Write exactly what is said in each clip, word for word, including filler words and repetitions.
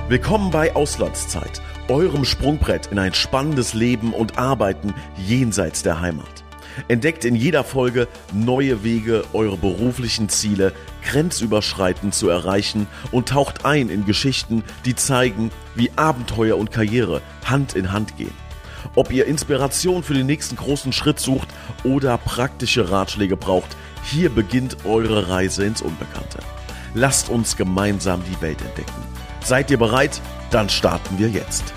Willkommen bei Auslandszeit, eurem Sprungbrett in ein spannendes Leben und Arbeiten jenseits der Heimat. Entdeckt in jeder Folge neue Wege, eure beruflichen Ziele grenzüberschreitend zu erreichen und taucht ein in Geschichten, die zeigen, wie Abenteuer und Karriere Hand in Hand gehen. Ob ihr Inspiration für den nächsten großen Schritt sucht oder praktische Ratschläge braucht, hier beginnt eure Reise ins Unbekannte. Lasst uns gemeinsam die Welt entdecken. Seid ihr bereit? Dann starten wir jetzt.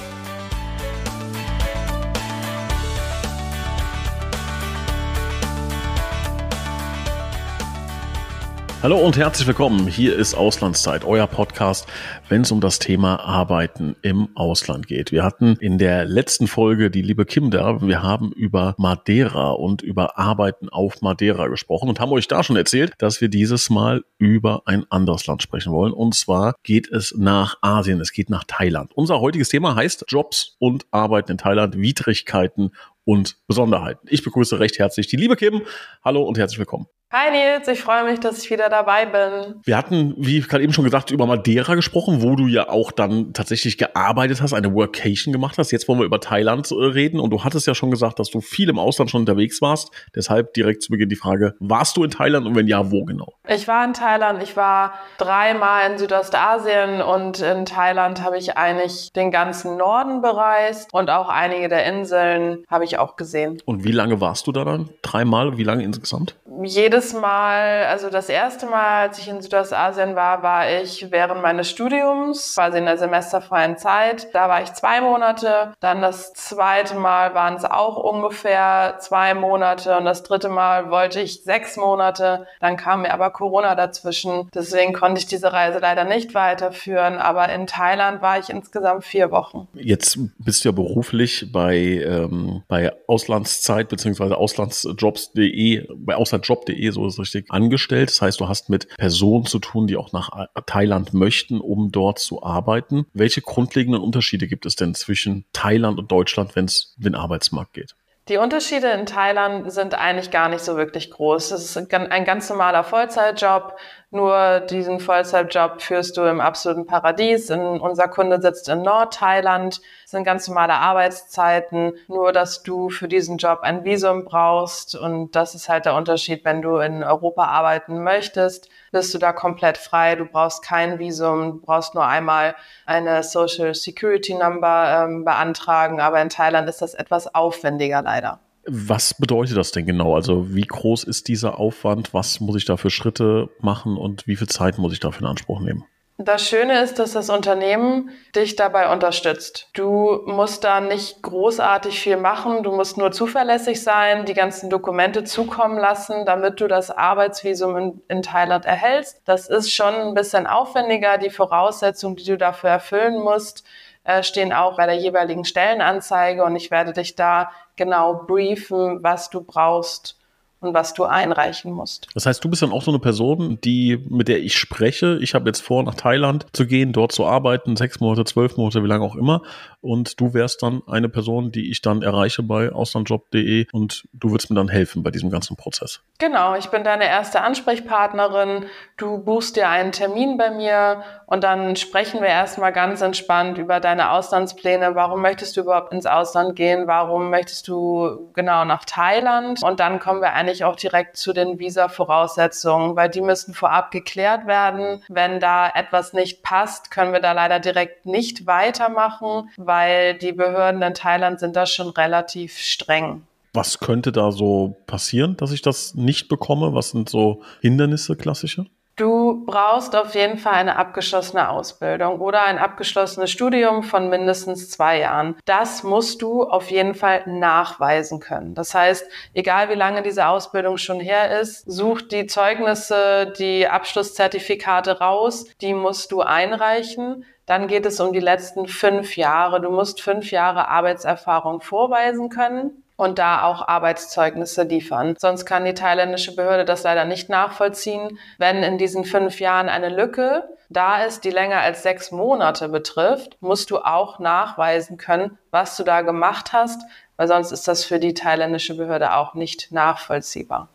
Hallo und herzlich willkommen. Hier ist Auslandszeit, euer Podcast, wenn es um das Thema Arbeiten im Ausland geht. Wir hatten in der letzten Folge die liebe Kim da. Wir haben über Madeira und über Arbeiten auf Madeira gesprochen und haben euch da schon erzählt, dass wir dieses Mal über ein anderes Land sprechen wollen. Und zwar geht es nach Asien, es geht nach Thailand. Unser heutiges Thema heißt Jobs und Arbeiten in Thailand, Widrigkeiten und Besonderheiten. Ich begrüße recht herzlich die liebe Kim. Hallo und herzlich willkommen. Hi Nils, ich freue mich, dass ich wieder dabei bin. Wir hatten, wie gerade eben schon gesagt, über Madeira gesprochen, wo du ja auch dann tatsächlich gearbeitet hast, eine Workation gemacht hast. Jetzt wollen wir über Thailand reden und du hattest ja schon gesagt, dass du viel im Ausland schon unterwegs warst. Deshalb direkt zu Beginn die Frage, warst du in Thailand und wenn ja, wo genau? Ich war in Thailand, ich war dreimal in Südostasien und in Thailand habe ich eigentlich den ganzen Norden bereist und auch einige der Inseln habe ich auch gesehen. Und wie lange warst du da dann? Dreimal? Wie lange insgesamt? Jedes Mal, also das erste Mal, als ich in Südostasien war, war ich während meines Studiums, quasi in der semesterfreien Zeit. Da war ich zwei Monate. Dann das zweite Mal waren es auch ungefähr zwei Monate. Und das dritte Mal wollte ich sechs Monate. Dann kam mir aber Corona dazwischen. Deswegen konnte ich diese Reise leider nicht weiterführen. Aber in Thailand war ich insgesamt vier Wochen. Jetzt bist du ja beruflich bei, ähm, bei Auslandszeit bzw. auslandsjobs punkt de, bei auslandjob punkt de, so ist es richtig, angestellt. Das heißt, du hast mit Personen zu tun, die auch nach Thailand möchten, um dort zu arbeiten. Welche grundlegenden Unterschiede gibt es denn zwischen Thailand und Deutschland, wenn es um den Arbeitsmarkt geht? Die Unterschiede in Thailand sind eigentlich gar nicht so wirklich groß. Es ist ein ganz normaler Vollzeitjob. Nur diesen Vollzeitjob führst du im absoluten Paradies. In, unser Kunde sitzt in Nordthailand. Es sind ganz normale Arbeitszeiten. Nur, dass du für diesen Job ein Visum brauchst. Und das ist halt der Unterschied. Wenn du in Europa arbeiten möchtest, bist du da komplett frei. Du brauchst kein Visum. Du brauchst nur einmal eine Social Security Number ähm, beantragen. Aber in Thailand ist das etwas aufwendiger leider. Was bedeutet das denn genau? Also wie groß ist dieser Aufwand? Was muss ich da für Schritte machen und wie viel Zeit muss ich dafür in Anspruch nehmen? Das Schöne ist, dass das Unternehmen dich dabei unterstützt. Du musst da nicht großartig viel machen. Du musst nur zuverlässig sein, die ganzen Dokumente zukommen lassen, damit du das Arbeitsvisum in, in Thailand erhältst. Das ist schon ein bisschen aufwendiger. Die Voraussetzungen, die du dafür erfüllen musst, stehen auch bei der jeweiligen Stellenanzeige und ich werde dich da genau briefen, was du brauchst und was du einreichen musst. Das heißt, du bist dann auch so eine Person, die, mit der ich spreche. Ich habe jetzt vor, nach Thailand zu gehen, dort zu arbeiten, sechs Monate, zwölf Monate, wie lange auch immer. Und du wärst dann eine Person, die ich dann erreiche bei auslandjob punkt de und du würdest mir dann helfen bei diesem ganzen Prozess. Genau, ich bin deine erste Ansprechpartnerin. Du buchst dir einen Termin bei mir und dann sprechen wir erstmal ganz entspannt über deine Auslandspläne. Warum möchtest du überhaupt ins Ausland gehen? Warum möchtest du genau nach Thailand? Und dann kommen wir eigentlich auch direkt zu den Visa-Voraussetzungen, weil die müssen vorab geklärt werden. Wenn da etwas nicht passt, können wir da leider direkt nicht weitermachen, weil die Behörden in Thailand sind da schon relativ streng. Was könnte da so passieren, dass ich das nicht bekomme? Was sind so Hindernisse, klassische? Du brauchst auf jeden Fall eine abgeschlossene Ausbildung oder ein abgeschlossenes Studium von mindestens zwei Jahren. Das musst du auf jeden Fall nachweisen können. Das heißt, egal wie lange diese Ausbildung schon her ist, such die Zeugnisse, die Abschlusszertifikate raus, die musst du einreichen. Dann geht es um die letzten fünf Jahre. Du musst fünf Jahre Arbeitserfahrung vorweisen können und da auch Arbeitszeugnisse liefern. Sonst kann die thailändische Behörde das leider nicht nachvollziehen. Wenn in diesen fünf Jahren eine Lücke da ist, die länger als sechs Monate betrifft, musst du auch nachweisen können, was du da gemacht hast, weil sonst ist das für die thailändische Behörde auch nicht nachvollziehbar.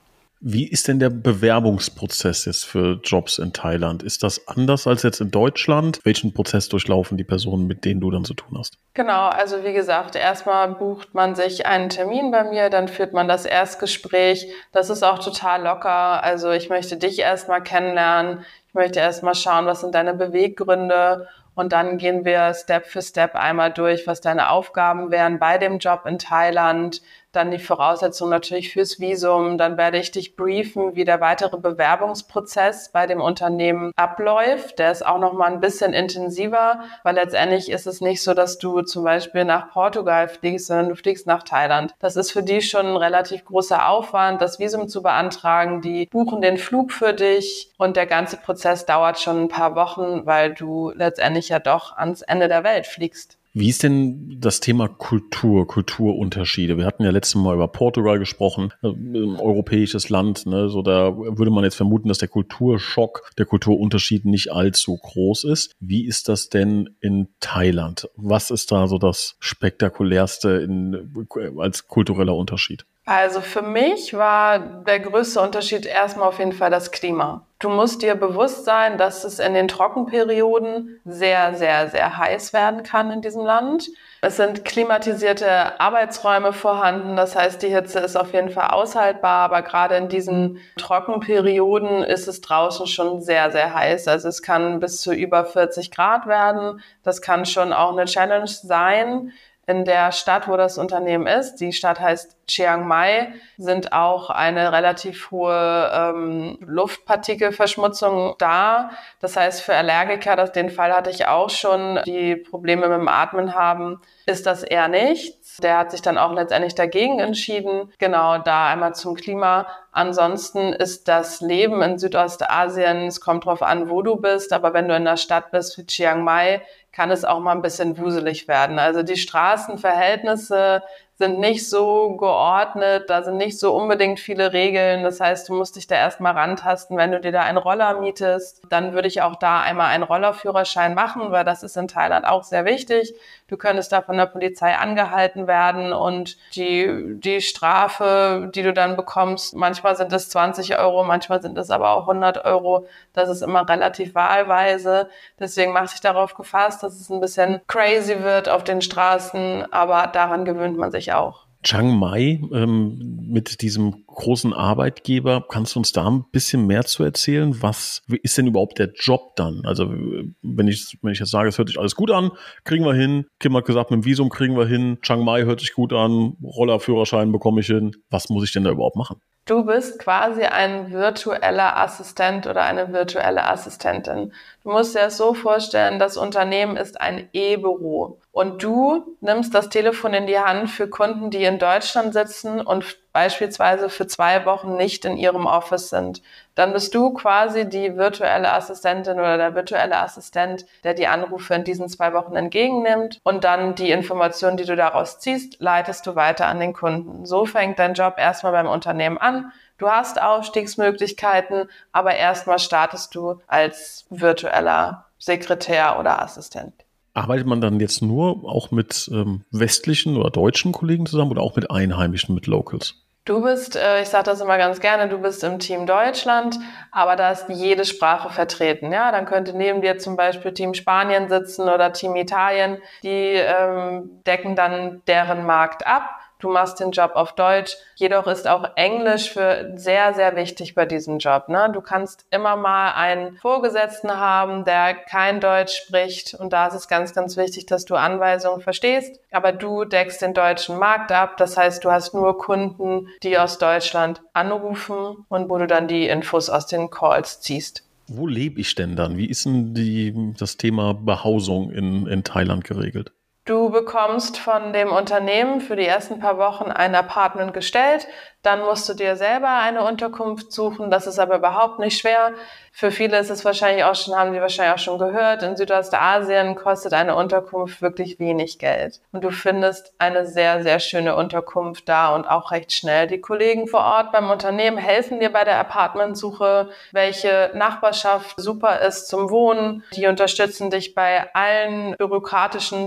Wie ist denn der Bewerbungsprozess jetzt für Jobs in Thailand? Ist das anders als jetzt in Deutschland? Welchen Prozess durchlaufen die Personen, mit denen du dann zu tun hast? Genau, also wie gesagt, erstmal bucht man sich einen Termin bei mir, dann führt man das Erstgespräch. Das ist auch total locker. Also ich möchte dich erstmal kennenlernen. Ich möchte erstmal schauen, was sind deine Beweggründe. Und dann gehen wir Step für Step einmal durch, was deine Aufgaben wären bei dem Job in Thailand. Dann die Voraussetzungen natürlich fürs Visum. Dann werde ich dich briefen, wie der weitere Bewerbungsprozess bei dem Unternehmen abläuft. Der ist auch noch mal ein bisschen intensiver, weil letztendlich ist es nicht so, dass du zum Beispiel nach Portugal fliegst, sondern du fliegst nach Thailand. Das ist für die schon ein relativ großer Aufwand, das Visum zu beantragen. Die buchen den Flug für dich und der ganze Prozess dauert schon ein paar Wochen, weil du letztendlich ja doch ans Ende der Welt fliegst. Wie ist denn das Thema Kultur, Kulturunterschiede? Wir hatten ja letztes Mal über Portugal gesprochen, ein europäisches Land, ne? So, da würde man jetzt vermuten, dass der Kulturschock, der Kulturunterschied nicht allzu groß ist. Wie ist das denn in Thailand? Was ist da so das Spektakulärste in, als kultureller Unterschied? Also für mich war der größte Unterschied erstmal auf jeden Fall das Klima. Du musst dir bewusst sein, dass es in den Trockenperioden sehr, sehr, sehr heiß werden kann in diesem Land. Es sind klimatisierte Arbeitsräume vorhanden, das heißt, die Hitze ist auf jeden Fall aushaltbar, aber gerade in diesen Trockenperioden ist es draußen schon sehr, sehr heiß. Also es kann bis zu über vierzig Grad werden. Das kann schon auch eine Challenge sein. In der Stadt, wo das Unternehmen ist, die Stadt heißt Chiang Mai, sind auch eine relativ hohe ähm, Luftpartikelverschmutzung da. Das heißt, für Allergiker, das, den Fall hatte ich auch schon, die Probleme mit dem Atmen haben, ist das eher nichts. Der hat sich dann auch letztendlich dagegen entschieden. Genau, da einmal zum Klima. Ansonsten ist das Leben in Südostasien, es kommt drauf an, wo du bist, aber wenn du in einer Stadt bist wie Chiang Mai, kann es auch mal ein bisschen wuselig werden. Also die Straßenverhältnisse sind nicht so geordnet, da sind nicht so unbedingt viele Regeln. Das heißt, du musst dich da erstmal rantasten, wenn du dir da einen Roller mietest. Dann würde ich auch da einmal einen Rollerführerschein machen, weil das ist in Thailand auch sehr wichtig. Du könntest da von der Polizei angehalten werden und die, die Strafe, die du dann bekommst, manchmal sind es zwanzig Euro, manchmal sind es aber auch hundert Euro. Das ist immer relativ wahlweise. Deswegen mache ich darauf gefasst, dass es ein bisschen crazy wird auf den Straßen, aber daran gewöhnt man sich auch. Chiang Mai, ähm, mit diesem großen Arbeitgeber, kannst du uns da ein bisschen mehr zu erzählen? Was ist denn überhaupt der Job dann? Also wenn ich, wenn ich jetzt sage, es hört sich alles gut an, kriegen wir hin. Kim hat gesagt, mit dem Visum kriegen wir hin. Chiang Mai hört sich gut an. Rollerführerschein bekomme ich hin. Was muss ich denn da überhaupt machen? Du bist quasi ein virtueller Assistent oder eine virtuelle Assistentin. Du musst dir das so vorstellen, das Unternehmen ist ein E-Büro und du nimmst das Telefon in die Hand für Kunden, die in Deutschland sitzen und beispielsweise für zwei Wochen nicht in ihrem Office sind. Dann bist du quasi die virtuelle Assistentin oder der virtuelle Assistent, der die Anrufe in diesen zwei Wochen entgegennimmt und dann die Informationen, die du daraus ziehst, leitest du weiter an den Kunden. So fängt dein Job erstmal beim Unternehmen an. Du hast Aufstiegsmöglichkeiten, aber erstmal startest du als virtueller Sekretär oder Assistent. Arbeitet man dann jetzt nur auch mit ähm, westlichen oder deutschen Kollegen zusammen oder auch mit Einheimischen, mit Locals? Du bist, äh, ich sage das immer ganz gerne, du bist im Team Deutschland, aber da ist jede Sprache vertreten. Ja, dann könnte neben dir zum Beispiel Team Spanien sitzen oder Team Italien. Die ähm, decken dann deren Markt ab. Du machst den Job auf Deutsch, jedoch ist auch Englisch für sehr, sehr wichtig bei diesem Job. Ne? Du kannst immer mal einen Vorgesetzten haben, der kein Deutsch spricht und da ist es ganz, ganz wichtig, dass du Anweisungen verstehst, aber du deckst den deutschen Markt ab, das heißt, du hast nur Kunden, die aus Deutschland anrufen und wo du dann die Infos aus den Calls ziehst. Wo lebe ich denn dann? Wie ist denn die, das Thema Behausung in, in Thailand geregelt? Du bekommst von dem Unternehmen für die ersten paar Wochen ein Apartment gestellt, dann musst du dir selber eine Unterkunft suchen, das ist aber überhaupt nicht schwer. Für viele ist es wahrscheinlich auch schon, haben die wahrscheinlich auch schon gehört, in Südostasien kostet eine Unterkunft wirklich wenig Geld. Und du findest eine sehr, sehr schöne Unterkunft da und auch recht schnell. Die Kollegen vor Ort beim Unternehmen helfen dir bei der Apartmentsuche, welche Nachbarschaft super ist zum Wohnen. Die unterstützen dich bei allen bürokratischen Dingen, die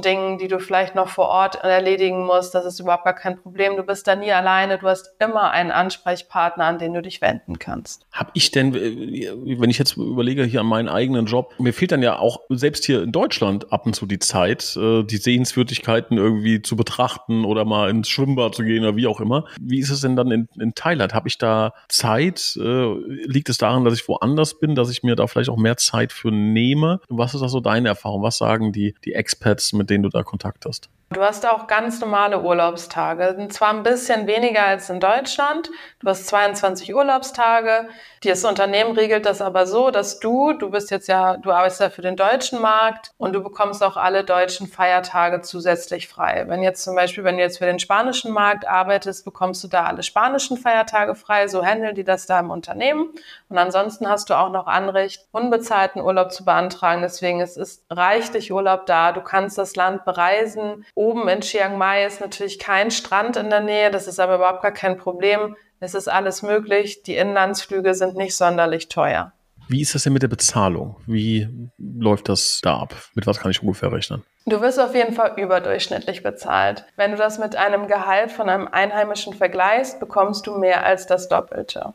die du vielleicht noch vor Ort erledigen musst. Das ist überhaupt gar kein Problem. Du bist da nie alleine. Du hast immer einen Ansprechpartner, an den du dich wenden kannst. Hab ich denn, wenn ich jetzt überlege hier an meinen eigenen Job, mir fehlt dann ja auch selbst hier in Deutschland ab und zu die Zeit, die Sehenswürdigkeiten irgendwie zu betrachten oder mal ins Schwimmbad zu gehen oder wie auch immer. Wie ist es denn dann in, in Thailand? Habe ich da Zeit? Liegt es daran, dass ich woanders bin, dass ich mir da vielleicht auch mehr Zeit für nehme? Was ist da so deine Erfahrung? Was sagen die, die Expats, mit denen du da Kontakt hast? Du hast auch ganz normale Urlaubstage. Und zwar ein bisschen weniger als in Deutschland. Du hast zweiundzwanzig Urlaubstage. Das Unternehmen regelt das aber so, dass du, du bist jetzt ja, du arbeitest ja für den deutschen Markt und du bekommst auch alle deutschen Feiertage zusätzlich frei. Wenn jetzt zum Beispiel, wenn du jetzt für den spanischen Markt arbeitest, bekommst du da alle spanischen Feiertage frei. So handeln die das da im Unternehmen. Und ansonsten hast du auch noch Anrecht, unbezahlten Urlaub zu beantragen. Deswegen es ist reichlich Urlaub da. Du kannst das Land bereisen. Oben in Chiang Mai ist natürlich kein Strand in der Nähe. Das ist aber überhaupt gar kein Problem. Es ist alles möglich. Die Inlandsflüge sind nicht sonderlich teuer. Wie ist das denn mit der Bezahlung? Wie läuft das da ab? Mit was kann ich ungefähr rechnen? Du wirst auf jeden Fall überdurchschnittlich bezahlt. Wenn du das mit einem Gehalt von einem Einheimischen vergleichst, bekommst du mehr als das Doppelte.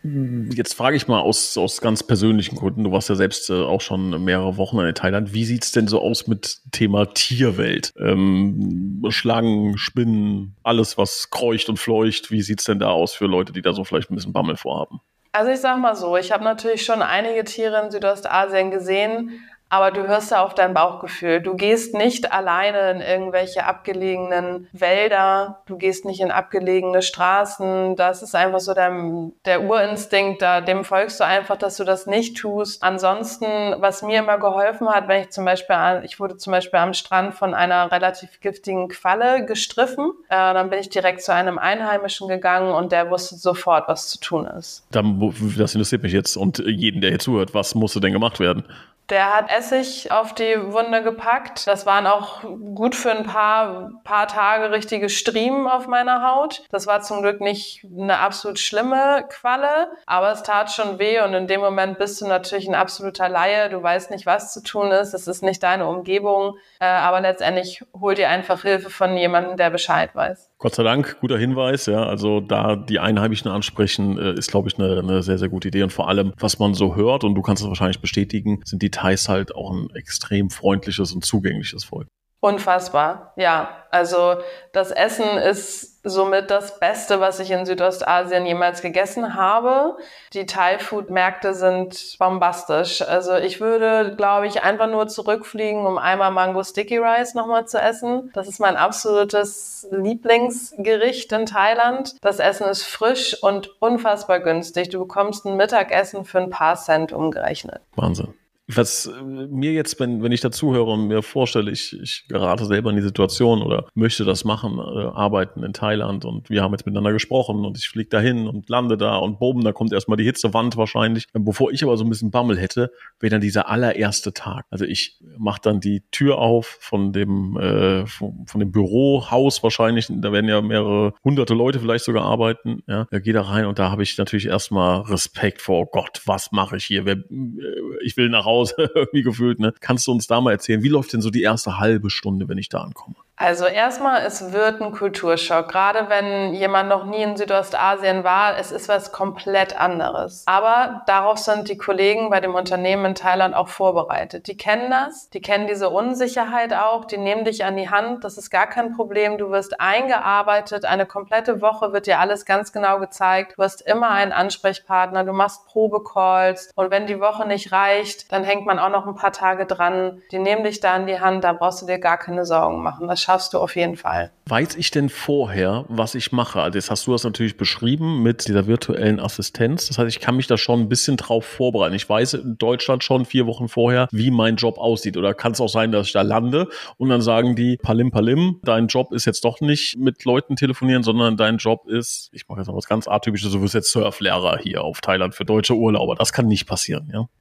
Jetzt frage ich mal aus, aus ganz persönlichen Gründen, du warst ja selbst äh, auch schon mehrere Wochen in Thailand, wie sieht's denn so aus mit Thema Tierwelt? Ähm, Schlangen, Spinnen, alles was kreucht und fleucht, wie sieht's denn da aus für Leute, die da so vielleicht ein bisschen Bammel vorhaben? Also ich sag mal so, ich habe natürlich schon einige Tiere in Südostasien gesehen, aber du hörst da auf dein Bauchgefühl. Du gehst nicht alleine in irgendwelche abgelegenen Wälder, du gehst nicht in abgelegene Straßen. Das ist einfach so der, der Urinstinkt, da, dem folgst du einfach, dass du das nicht tust. Ansonsten, was mir immer geholfen hat, wenn ich zum Beispiel, ich wurde zum Beispiel am Strand von einer relativ giftigen Qualle gestriffen, äh, dann bin ich direkt zu einem Einheimischen gegangen und der wusste sofort, was zu tun ist. Dann, das interessiert mich jetzt und jeden, der hier zuhört, was musste denn gemacht werden? Der hat Essig auf die Wunde gepackt. Das waren auch gut für ein paar, paar Tage richtige Striemen auf meiner Haut. Das war zum Glück nicht eine absolut schlimme Qualle, aber es tat schon weh und in dem Moment bist du natürlich ein absoluter Laie. Du weißt nicht, was zu tun ist. Es ist nicht deine Umgebung, aber letztendlich hol dir einfach Hilfe von jemandem, der Bescheid weiß. Gott sei Dank, guter Hinweis, ja, also da die Einheimischen ansprechen, ist, glaube ich, eine, eine sehr, sehr gute Idee und vor allem, was man so hört und du kannst es wahrscheinlich bestätigen, sind die Thais halt auch ein extrem freundliches und zugängliches Volk. Unfassbar, ja. Also das Essen ist somit das Beste, was ich in Südostasien jemals gegessen habe. Die Thai-Food-Märkte sind bombastisch. Also ich würde, glaube ich, einfach nur zurückfliegen, um einmal Mango Sticky Rice nochmal zu essen. Das ist mein absolutes Lieblingsgericht in Thailand. Das Essen ist frisch und unfassbar günstig. Du bekommst ein Mittagessen für ein paar Cent umgerechnet. Wahnsinn. Was mir jetzt, wenn, wenn ich dazuhöre und mir vorstelle, ich, ich gerate selber in die Situation oder möchte das machen, äh, arbeiten in Thailand und wir haben jetzt miteinander gesprochen und ich fliege dahin und lande da und boom, da kommt erstmal die Hitzewand wahrscheinlich. Bevor ich aber so ein bisschen Bammel hätte, wäre dann dieser allererste Tag. Also ich mache dann die Tür auf von dem, äh, von, von dem Bürohaus wahrscheinlich, da werden ja mehrere hunderte Leute vielleicht sogar arbeiten, ja, da gehe da rein und da habe ich natürlich erstmal Respekt vor, oh Gott, was mache ich hier? Wer, ich will nach Hause. irgendwie gefühlt, ne? Kannst du uns da mal erzählen, wie läuft denn so die erste halbe Stunde, wenn ich da ankomme? Also erstmal, es wird ein Kulturschock. Gerade wenn jemand noch nie in Südostasien war, es ist was komplett anderes. Aber darauf sind die Kollegen bei dem Unternehmen in Thailand auch vorbereitet. Die kennen das, die kennen diese Unsicherheit auch, die nehmen dich an die Hand, das ist gar kein Problem. Du wirst eingearbeitet, eine komplette Woche wird dir alles ganz genau gezeigt. Du hast immer einen Ansprechpartner, du machst Probecalls und wenn die Woche nicht reicht, dann hängt man auch noch ein paar Tage dran. Die nehmen dich da an die Hand, da brauchst du dir gar keine Sorgen machen. Das schaffst du auf jeden Fall. Weiß ich denn vorher, was ich mache? Also jetzt hast du das natürlich beschrieben mit dieser virtuellen Assistenz. Das heißt, ich kann mich da schon ein bisschen drauf vorbereiten. Ich weiß in Deutschland schon vier Wochen vorher, wie mein Job aussieht. Oder kann es auch sein, dass ich da lande und dann sagen die, Palim, Palim, dein Job ist jetzt doch nicht mit Leuten telefonieren, sondern dein Job ist, ich mache jetzt noch was ganz Atypisches, du wirst jetzt Surflehrer hier auf Thailand für deutsche Urlauber. Das kann nicht passieren, ja?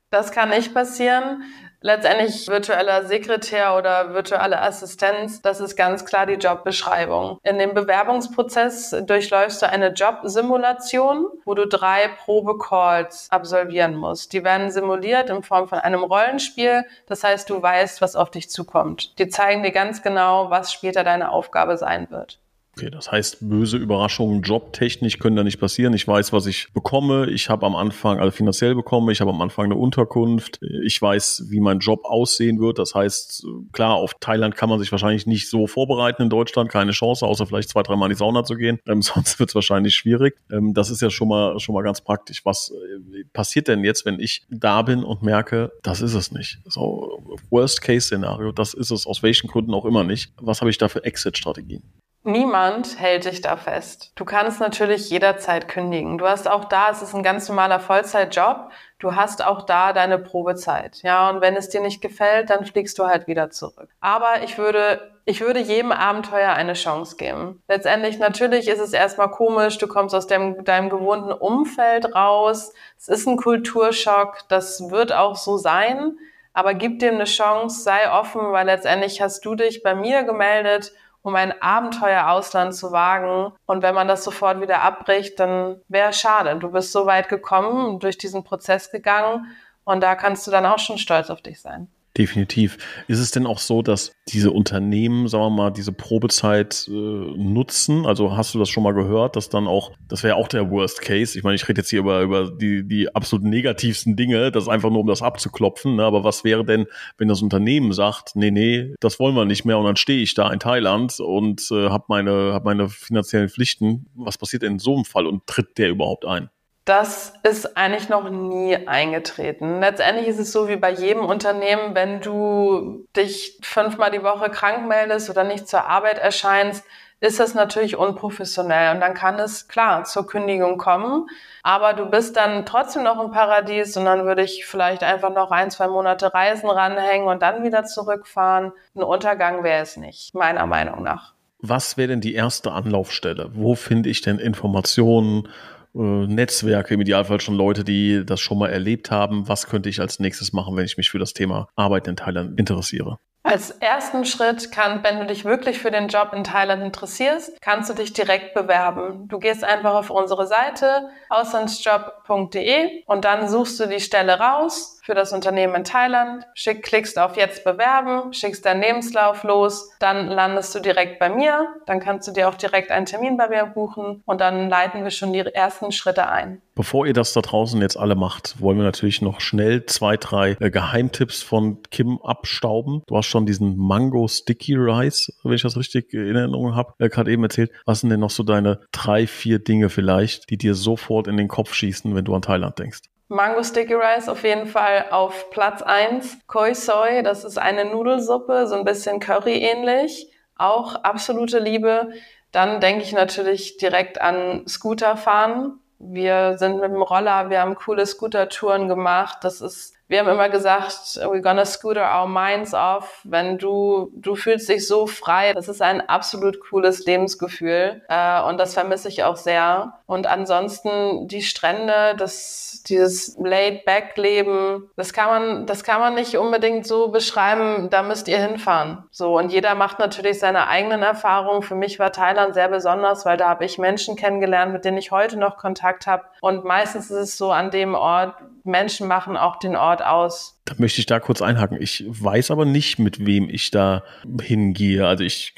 Das kann nicht passieren. Letztendlich virtueller Sekretär oder virtuelle Assistenz, das ist ganz klar die Jobbeschreibung. In dem Bewerbungsprozess durchläufst du eine Jobsimulation, wo du drei Probecalls absolvieren musst. Die werden simuliert in Form von einem Rollenspiel. Das heißt, du weißt, was auf dich zukommt. Die zeigen dir ganz genau, was später deine Aufgabe sein wird. Okay, das heißt, böse Überraschungen jobtechnisch können da nicht passieren. Ich weiß, was ich bekomme. Ich habe am Anfang, also finanziell bekomme, ich habe am Anfang eine Unterkunft. Ich weiß, wie mein Job aussehen wird. Das heißt, klar, auf Thailand kann man sich wahrscheinlich nicht so vorbereiten in Deutschland. Keine Chance, außer vielleicht zwei, dreimal in die Sauna zu gehen. Ähm, sonst wird es wahrscheinlich schwierig. Ähm, das ist ja schon mal, schon mal ganz praktisch. Was äh, passiert denn jetzt, wenn ich da bin und merke, das ist es nicht? So, Worst-Case-Szenario, das ist es aus welchen Gründen auch immer nicht. Was habe ich da für Exit-Strategien? Niemand hält dich da fest. Du kannst natürlich jederzeit kündigen. Du hast auch da, es ist ein ganz normaler Vollzeitjob, du hast auch da deine Probezeit. Ja, und wenn es dir nicht gefällt, dann fliegst du halt wieder zurück. Aber ich würde, ich würde jedem Abenteuer eine Chance geben. Letztendlich, natürlich ist es erstmal komisch, du kommst aus dem, deinem gewohnten Umfeld raus. Es ist ein Kulturschock, das wird auch so sein. Aber gib dem eine Chance, sei offen, weil letztendlich hast du dich bei mir gemeldet, um ein Abenteuer Ausland zu wagen. Und wenn man das sofort wieder abbricht, dann wäre es schade. Du bist so weit gekommen, durch diesen Prozess gegangen und da kannst du dann auch schon stolz auf dich sein. Definitiv. Ist es denn auch so, dass diese Unternehmen, sagen wir mal, diese Probezeit äh, nutzen? Also hast du das schon mal gehört, dass dann auch, das wäre auch der Worst Case. Ich meine, ich rede jetzt hier über, über die, die absolut negativsten Dinge, das ist einfach nur, um das abzuklopfen. Ne? Aber was wäre denn, wenn das Unternehmen sagt, nee, nee, das wollen wir nicht mehr und dann stehe ich da in Thailand und äh, habe meine, hab meine finanziellen Pflichten. Was passiert denn in so einem Fall und tritt der überhaupt ein? Das ist eigentlich noch nie eingetreten. Letztendlich ist es so wie bei jedem Unternehmen, wenn du dich fünfmal die Woche krank meldest oder nicht zur Arbeit erscheinst, ist das natürlich unprofessionell und dann kann es, klar, zur Kündigung kommen, aber du bist dann trotzdem noch im Paradies und dann würde ich vielleicht einfach noch ein, zwei Monate Reisen ranhängen und dann wieder zurückfahren. Ein Untergang wäre es nicht, meiner Meinung nach. Was wäre denn die erste Anlaufstelle? Wo finde ich denn Informationen, Netzwerke, im Idealfall schon Leute, die das schon mal erlebt haben? Was könnte ich als nächstes machen, wenn ich mich für das Thema Arbeit in Thailand interessiere? Als ersten Schritt kann, wenn du dich wirklich für den Job in Thailand interessierst, kannst du dich direkt bewerben. Du gehst einfach auf unsere Seite auslandsjob punkt de und dann suchst du die Stelle raus für das Unternehmen in Thailand, schick, klickst auf Jetzt bewerben, schickst deinen Lebenslauf los, dann landest du direkt bei mir, dann kannst du dir auch direkt einen Termin bei mir buchen und dann leiten wir schon die ersten Schritte ein. Bevor ihr das da draußen jetzt alle macht, wollen wir natürlich noch schnell zwei, drei äh, Geheimtipps von Kim abstauben. Du hast schon diesen Mango Sticky Rice, wenn ich das richtig in Erinnerung habe, äh, gerade eben erzählt. Was sind denn noch so deine drei, vier Dinge vielleicht, die dir sofort in den Kopf schießen, wenn du an Thailand denkst? Mango Sticky Rice auf jeden Fall auf Platz eins. Khoi Soi, das ist eine Nudelsuppe, so ein bisschen Curry-ähnlich. Auch absolute Liebe. Dann denke ich natürlich direkt an Scooterfahren. Wir sind mit dem Roller, wir haben coole Scooter-Touren gemacht. Das ist, wir haben immer gesagt, we're gonna scooter our minds off. Wenn du, du fühlst dich so frei. Das ist ein absolut cooles Lebensgefühl. Äh, und das vermisse ich auch sehr. Und ansonsten die Strände, das, dieses Laid-Back-Leben, das kann man, das kann man nicht unbedingt so beschreiben. Da müsst ihr hinfahren. So. Und jeder macht natürlich seine eigenen Erfahrungen. Für mich war Thailand sehr besonders, weil da habe ich Menschen kennengelernt, mit denen ich heute noch Kontakt habe. Und meistens ist es so an dem Ort, Menschen machen auch den Ort aus. Da möchte ich da kurz einhaken. Ich weiß aber nicht, mit wem ich da hingehe. Also ich,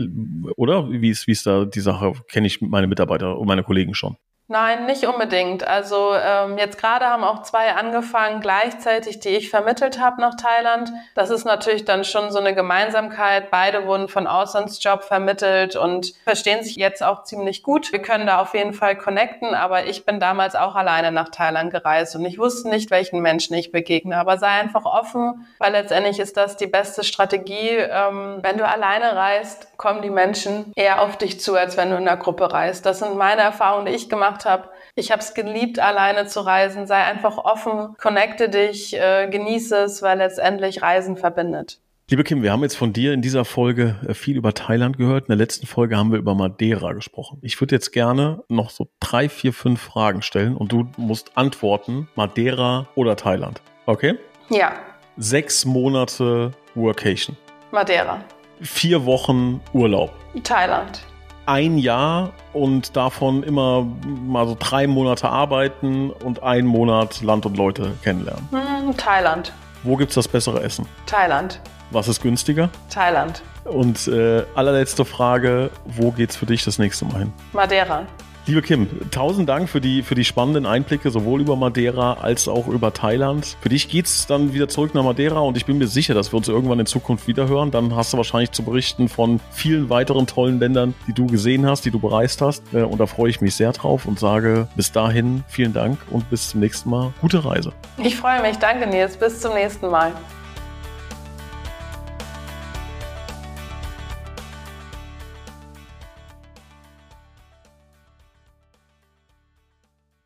oder? Wie ist, wie ist da die Sache? Kenne ich meine Mitarbeiter und meine Kollegen schon? Nein, nicht unbedingt. Also ähm, jetzt gerade haben auch zwei angefangen gleichzeitig, die ich vermittelt habe nach Thailand. Das ist natürlich dann schon so eine Gemeinsamkeit. Beide wurden von Auslandsjob vermittelt und verstehen sich jetzt auch ziemlich gut. Wir können da auf jeden Fall connecten, aber ich bin damals auch alleine nach Thailand gereist und ich wusste nicht, welchen Menschen ich begegne. Aber sei einfach offen, weil letztendlich ist das die beste Strategie. Ähm, wenn du alleine reist, kommen die Menschen eher auf dich zu, als wenn du in einer Gruppe reist. Das sind meine Erfahrungen, die ich gemacht habe. Ich habe es geliebt, alleine zu reisen. Sei einfach offen, connecte dich, äh, genieße es, weil letztendlich Reisen verbindet. Liebe Kim, wir haben jetzt von dir in dieser Folge viel über Thailand gehört. In der letzten Folge haben wir über Madeira gesprochen. Ich würde jetzt gerne noch so drei, vier, fünf Fragen stellen und du musst antworten, Madeira oder Thailand. Okay. Ja. Sechs Monate Workation. Madeira. Vier Wochen Urlaub. Thailand. Ein Jahr und davon immer mal so drei Monate arbeiten und einen Monat Land und Leute kennenlernen. Hm, Thailand. Wo gibt's das bessere Essen? Thailand. Was ist günstiger? Thailand. Und äh, allerletzte Frage, wo geht's für dich das nächste Mal hin? Madeira. Liebe Kim, tausend Dank für die, für die spannenden Einblicke, sowohl über Madeira als auch über Thailand. Für dich geht's dann wieder zurück nach Madeira und ich bin mir sicher, dass wir uns irgendwann in Zukunft wiederhören. Dann hast du wahrscheinlich zu berichten von vielen weiteren tollen Ländern, die du gesehen hast, die du bereist hast. Und da freue ich mich sehr drauf und sage bis dahin vielen Dank und bis zum nächsten Mal. Gute Reise. Ich freue mich. Danke, Nils. Bis zum nächsten Mal.